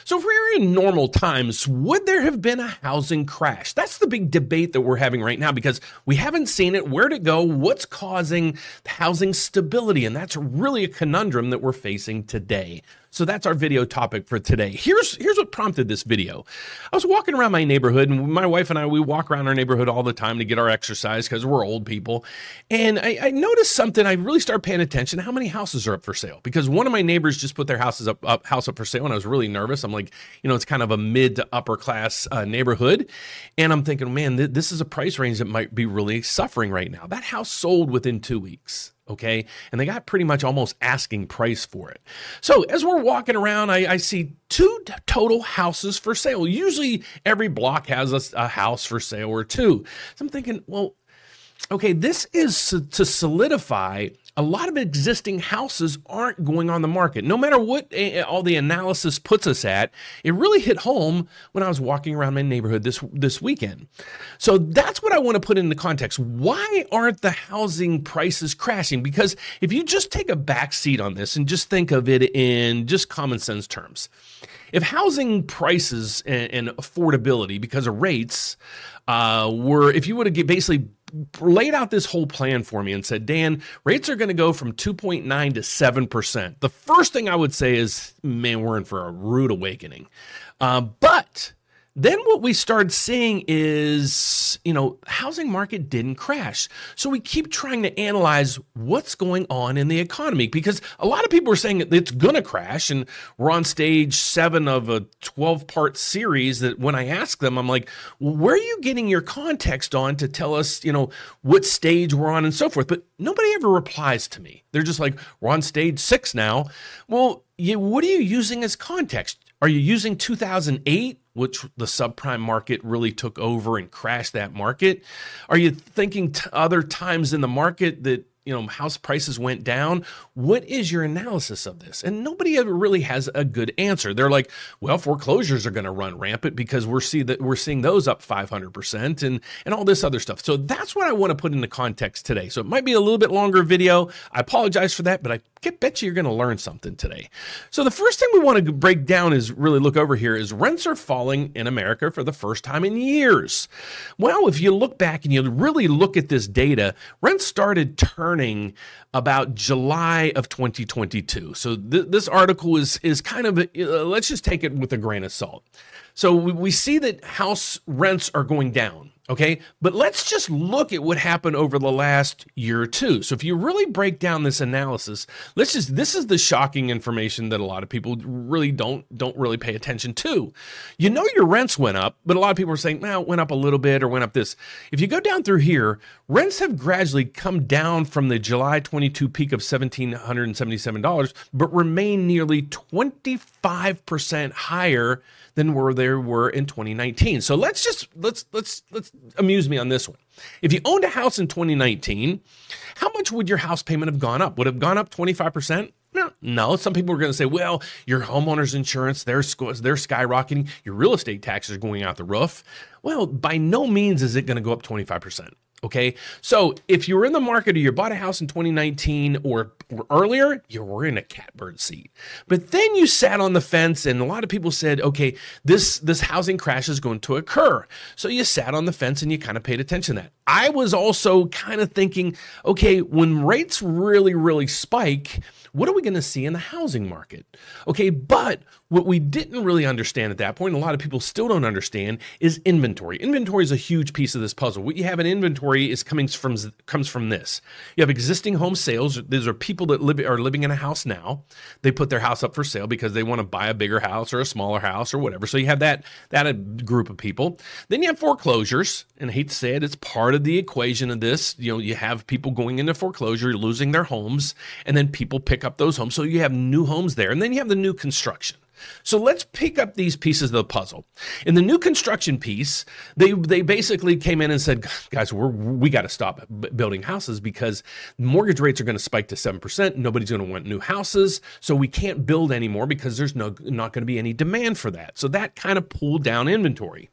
So if we were in normal times, would there have been a housing crash? That's the big debate that we're having right now because we haven't seen it. Where'd it go? What's causing housing stability? And that's really a conundrum that we're facing today. So that's our video topic for today. Here's what prompted this video. I was walking around my neighborhood, and my wife and I, we walk around our neighborhood all the time to get our exercise because we're old people. And I noticed something. I really started paying attention to how many houses are up for sale because one of my neighbors just put their house up for sale, and I was really nervous. I'm like, it's kind of a mid to upper class neighborhood. And I'm thinking, man, this is a price range that might be really suffering right now. That house sold within 2 weeks. Okay. And they got pretty much almost asking price for it. So as we're walking around, I see 2 total houses for sale. Usually every block has a house for sale or 2. So I'm thinking, well, okay, this is to solidify a lot of existing houses aren't going on the market. No matter what all the analysis puts us at, it really hit home when I was walking around my neighborhood this weekend. So that's what I want to put into context. Why aren't the housing prices crashing? Because if you just take a back seat on this and just think of it in just common sense terms, if housing prices and affordability because of rates if you would have basically laid out this whole plan for me and said, Dan, rates are going to go from 2.9 to 7%. The first thing I would say is, man, we're in for a rude awakening. But then what we started seeing is, housing market didn't crash. So we keep trying to analyze what's going on in the economy because a lot of people are saying it's going to crash. And we're on stage 7 of a 12-part series that when I ask them, I'm like, well, where are you getting your context on to tell us, what stage we're on and so forth? But nobody ever replies to me. They're just like, we're on stage 6 now. Well, what are you using as context? Are you using 2008, which the subprime market really took over and crashed that market? Are you thinking other times in the market that, house prices went down? What is your analysis of this? And nobody ever really has a good answer. They're like, well, foreclosures are going to run rampant because we're seeing those up 500% and all this other stuff. So that's what I want to put into context today. So it might be a little bit longer video. I apologize for that, but I bet you're going to learn something today. So the first thing we want to break down is really look over here is rents are falling in America for the first time in years. Well, if you look back and you really look at this data, rents started turning about July of 2022. So this article is kind of, let's just take it with a grain of salt. So we see that house rents are going down. Okay, but let's just look at what happened over the last year or two. So if you really break down this analysis, this is the shocking information that a lot of people really don't really pay attention to. Your rents went up, but a lot of people are saying, well, it went up a little bit or went up this. If you go down through here, rents have gradually come down from the July 22 peak of $1,777, but remain nearly 25% higher than where they were in 2019. So let's amuse me on this one. If you owned a house in 2019, how much would your house payment have gone up? Would it have gone up 25%? No. Some people are going to say, well, your homeowner's insurance, they're skyrocketing. Your real estate taxes are going out the roof. Well, by no means is it going to go up 25%. Okay, so if you were in the market or you bought a house in 2019 or earlier, you were in a catbird seat. But then you sat on the fence and a lot of people said, okay, this housing crash is going to occur. So you sat on the fence and you kind of paid attention to that. I was also kind of thinking, okay, when rates really, really spike, what are we going to see in the housing market? Okay, but what we didn't really understand at that point, and a lot of people still don't understand, is inventory. Inventory is a huge piece of this puzzle. What you have in inventory comes from this. You have existing home sales. These are people that are living in a house now. They put their house up for sale because they want to buy a bigger house or a smaller house or whatever. So you have that group of people. Then you have foreclosures, and I hate to say it, it's part of the equation of this. You have people going into foreclosure, losing their homes, and then people pick up those homes. So you have new homes there, and then you have the new construction. So let's pick up these pieces of the puzzle. In the new construction piece, they basically came in and said, guys, we got to stop building houses because mortgage rates are going to spike to 7%. Nobody's going to want new houses. So we can't build anymore because there's not going to be any demand for that. So that kind of pulled down inventory.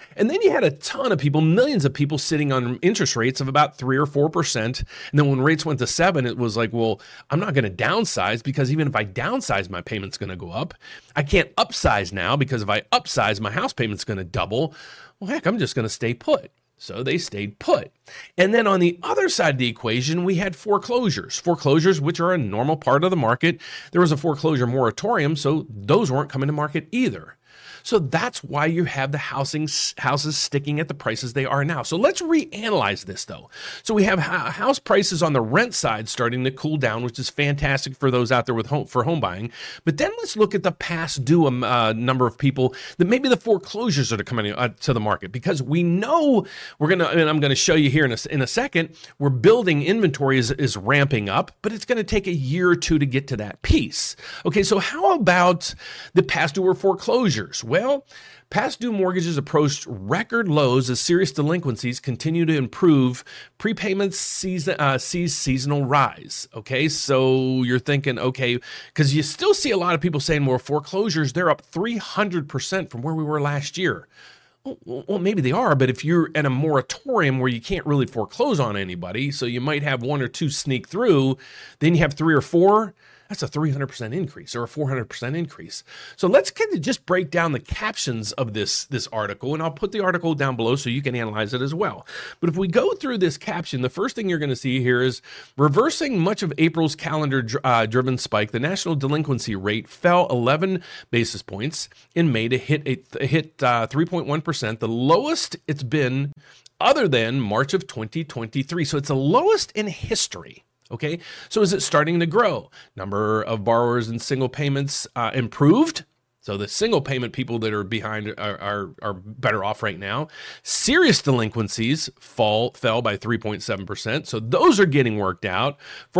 And then you had a ton of people, millions of people sitting on interest rates of about 3 or 4%. And then when rates went to 7, it was like, well, I'm not going to downsize because even if I downsize, my payment's going to go up. I can't upsize now because if I upsize, my house payment's going to double. Well, heck, I'm just going to stay put. So they stayed put. And then on the other side of the equation, we had foreclosures. Foreclosures, which are a normal part of the market. There was a foreclosure moratorium, so those weren't coming to market either. So that's why you have the houses sticking at the prices they are now. So let's reanalyze this, though. So we have house prices on the rent side starting to cool down, which is fantastic for those out there with home buying. But then let's look at the past due number of people that maybe the foreclosures are coming to the market, because we know and I'm going to show you here in a second, we're building inventory is ramping up, but it's going to take a year or two to get to that piece. Okay, so how about the past due or foreclosures? Well, past due mortgages approached record lows as serious delinquencies continue to improve. Prepayments sees seasonal rise. Okay, so you're thinking, okay, because you still see a lot of people saying, well, foreclosures, they're up 300% from where we were last year. Well, maybe they are, but if you're at a moratorium where you can't really foreclose on anybody, so you might have 1 or 2 sneak through, then you have 3 or 4. That's a 300% increase or a 400% increase. So let's kind of just break down the captions of this article, and I'll put the article down below so you can analyze it as well. But if we go through this caption, the first thing you're going to see here is reversing much of April's calendar-driven spike. The national delinquency rate fell 11 basis points in May to hit 3.1%, the lowest it's been other than March of 2023. So it's the lowest in history. Okay, so is it starting to grow? Number of borrowers in single payments improved. So the single payment people that are behind are better off right now. Serious delinquencies fell by 3.7%. So those are getting worked out.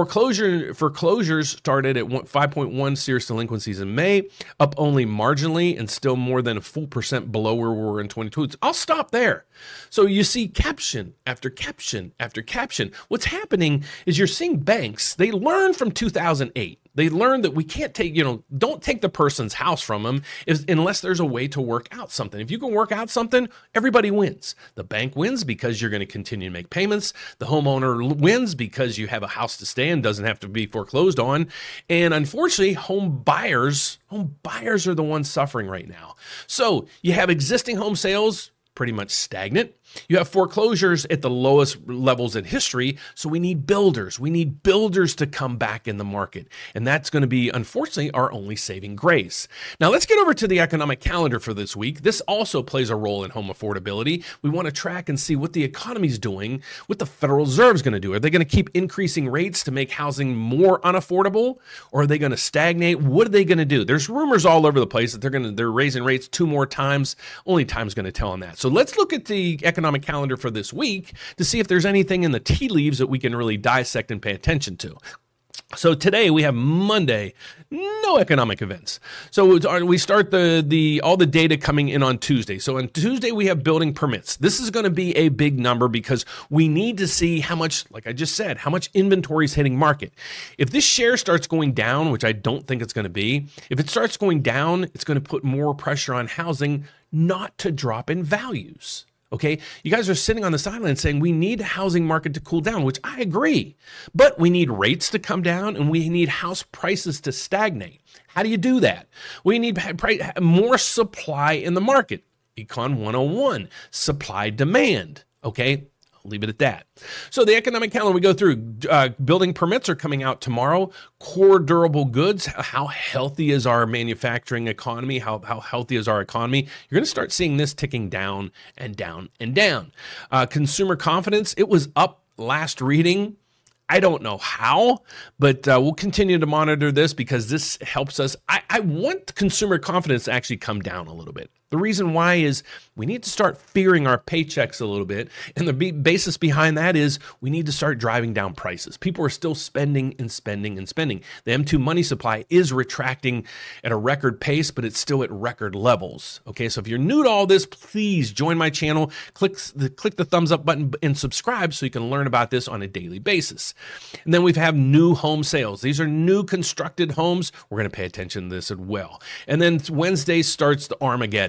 Foreclosures started at 5.1 serious delinquencies in May, up only marginally and still more than a full percent below where we were in 2022. I'll stop there. So you see caption after caption after caption. What's happening is you're seeing banks, they learned from 2008. They learned that we can't don't take the person's house from them unless there's a way to work out something. If you can work out something, everybody wins. The bank wins because you're going to continue to make payments. The homeowner wins because you have a house to stay in, doesn't have to be foreclosed on. And unfortunately, home buyers are the ones suffering right now. So you have existing home sales pretty much stagnant. You have foreclosures at the lowest levels in history, so we need builders. We need builders to come back in the market, and that's going to be, unfortunately, our only saving grace. Now, let's get over to the economic calendar for this week. This also plays a role in home affordability. We want to track and see what the economy's doing, what the Federal Reserve is going to do. Are they going to keep increasing rates to make housing more unaffordable, or are they going to stagnate? What are they going to do? There's rumors all over the place that they're raising rates 2 more times. Only time's going to tell on that. So let's look at the economic calendar for this week to see if there's anything in the tea leaves that we can really dissect and pay attention to. So today we have Monday, no economic events. So we start all the data coming in on Tuesday. So on Tuesday we have building permits. This is going to be a big number because we need to see how much, like I just said, how much inventory is hitting market. If this share starts going down, which I don't think it's going to be, if it starts going down, it's going to put more pressure on housing not to drop in values. Okay, you guys are sitting on the sidelines saying we need a housing market to cool down, which I agree, but we need rates to come down and we need house prices to stagnate. How do you do that? We need more supply in the market. Econ 101, supply demand. Okay, I'll leave it at that. So the economic calendar we go through, building permits are coming out tomorrow. Core durable goods, how healthy is our manufacturing economy? How healthy is our economy? You're going to start seeing this ticking down and down and down. Consumer confidence, it was up last reading. I don't know how, but we'll continue to monitor this because this helps us. I want consumer confidence to actually come down a little bit. The reason why is we need to start fearing our paychecks a little bit. And the basis behind that is we need to start driving down prices. People are still spending and spending and spending. The M2 money supply is retracting at a record pace, but it's still at record levels. Okay, so if you're new to all this, please join my channel, click the thumbs up button and subscribe so you can learn about this on a daily basis. And then we have new home sales. These are new constructed homes. We're going to pay attention to this as well. And then Wednesday starts the Armageddon.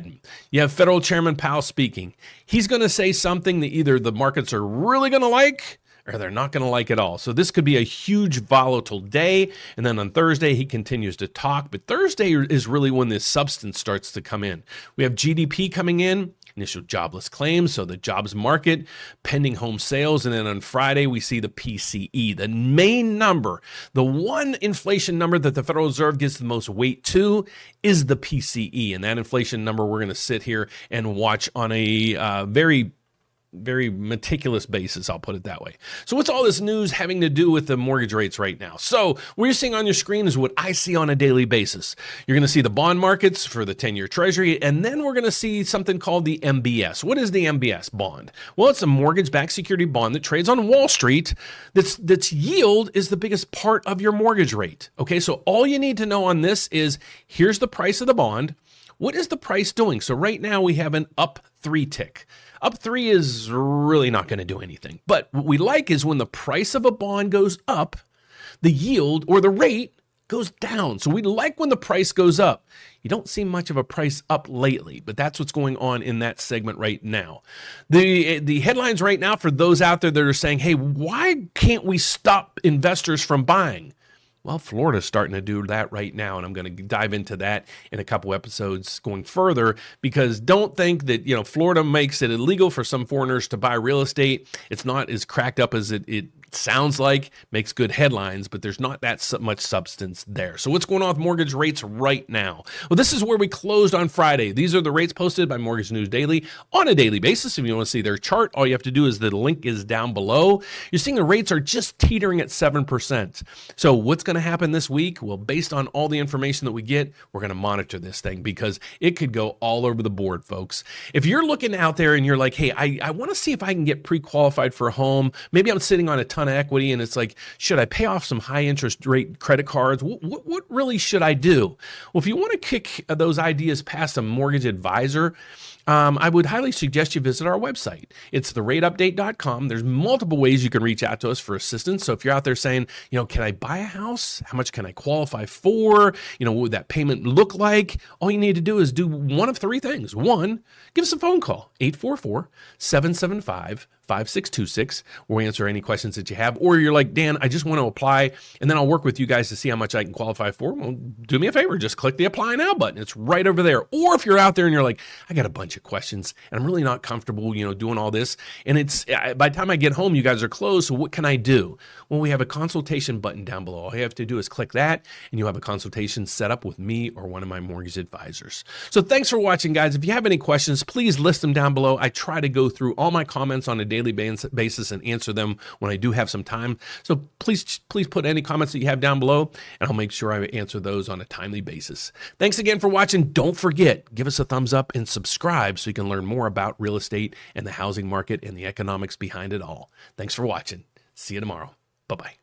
button. You have Federal Chairman Powell speaking. He's going to say something that either the markets are really going to like or they're not going to like at all. So this could be a huge volatile day. And then on Thursday, he continues to talk. But Thursday is really when this substance starts to come in. We have GDP coming in, initial jobless claims, so the jobs market, pending home sales. And then on Friday, we see the PCE, the main number. The one inflation number that the Federal Reserve gives the most weight to is the PCE. And that inflation number we're going to sit here and watch on a very meticulous basis, I'll put it that way. So what's all this news having to do with the mortgage rates right now? So what you're seeing on your screen is what I see on a daily basis. You're going to see the bond markets for the 10-year Treasury, and then we're going to see something called the MBS. What is the MBS bond? Well, it's a mortgage-backed security bond that trades on Wall Street. That's yield is the biggest part of your mortgage rate. Okay, so all you need to know on this is here's the price of the bond. What is the price doing? So right now we have an up 3 tick. Up 3 is really not going to do anything. But what we like is when the price of a bond goes up, the yield or the rate goes down. So we like when the price goes up. You don't see much of a price up lately, but that's what's going on in that segment right now. The headlines right now for those out there that are saying, hey, why can't we stop investors from buying? Well, Florida's starting to do that right now, and I'm going to dive into that in a couple episodes going further, because don't think that, Florida makes it illegal for some foreigners to buy real estate. It's not as cracked up as it sounds like, makes good headlines, but there's not that much substance there. So what's going on with mortgage rates right now? Well, this is where we closed on Friday. These are the rates posted by Mortgage News Daily on a daily basis. If you want to see their chart, all you have to do is the link is down below. You're seeing the rates are just teetering at 7%. So what's going to happen this week? Well, based on all the information that we get, we're going to monitor this thing because it could go all over the board, folks. If you're looking out there and you're like, hey, I want to see if I can get pre-qualified for a home. Maybe I'm sitting on a ton of equity and it's like, should I pay off some high interest rate credit cards? What really should I do? Well, if you want to kick those ideas past a mortgage advisor, I would highly suggest you visit our website. It's therateupdate.com. There's multiple ways you can reach out to us for assistance. So if you're out there saying, can I buy a house? How much can I qualify for? What would that payment look like? All you need to do is do one of 3 things. 1, give us a phone call, 844-775-5626. We'll answer any questions that you have. Or you're like, Dan, I just want to apply, and then I'll work with you guys to see how much I can qualify for. Well, do me a favor. Just click the Apply Now button. It's right over there. Or if you're out there and you're like, I got a bunch of questions, and I'm really not comfortable, doing all this, and it's by the time I get home, you guys are closed, so what can I do? Well, we have a consultation button down below. All you have to do is click that, and you'll have a consultation set up with me or one of my mortgage advisors. So thanks for watching, guys. If you have any questions, please list them down below. I try to go through all my comments on a daily basis and answer them when I do have some time. So please put any comments that you have down below, and I'll make sure I answer those on a timely basis. Thanks again for watching. Don't forget, give us a thumbs up and subscribe so you can learn more about real estate and the housing market and the economics behind it all. Thanks for watching. See you tomorrow. Bye-bye.